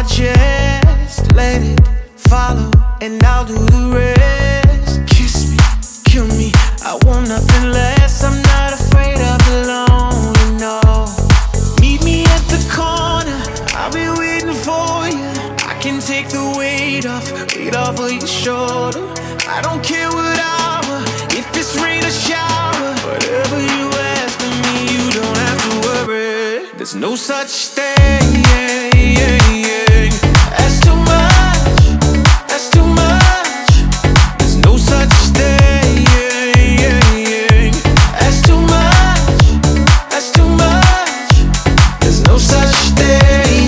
chest, let it follow, and I'll do the rest. Kiss me, kill me, I want nothing less. I'm not afraid of the lonely, no. Meet me at the corner, I'll be waiting for you. I can take the weight off of your shoulder. I don't care what hour, if it's rain or shower. Whatever you ask of me, you don't have to worry. There's no such thing as too much, that's too much. There's no such thing as too much, that's too much. There's no such thing.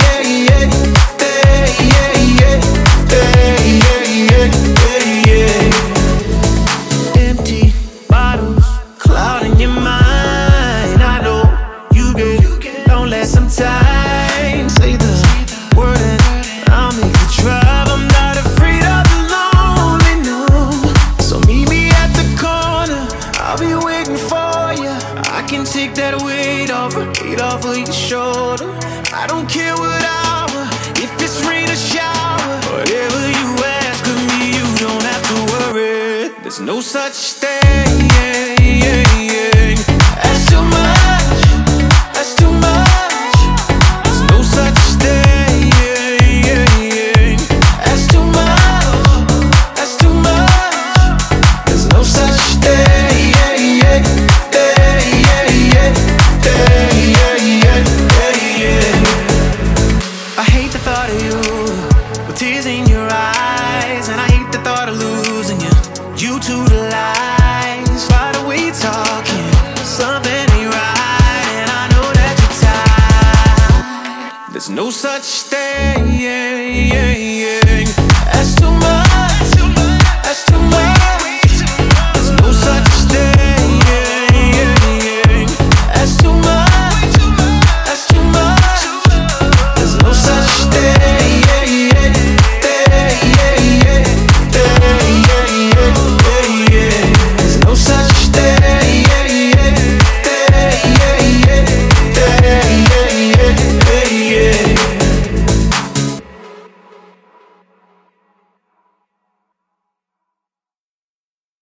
Empty bottles clouding your mind. I know you get lonely sometimes. Say the word and I'll make you drive. I'm not afraid of the lonely, no. So meet me at the corner, I'll be waiting for you. I can take that weight off of your shoulder. I don't care what hour, if it's rain or shower. Whatever you ask of me, you don't have to worry. There's no such thing as too much, that's too much. There's no such thing as too much, that's too much. There's no such thing. I hate the thought of you with tears in your eyes, and I hate the thought of losing you to the lies. By the way you're talking, something ain't right, and I know that you're tired. There's no such thing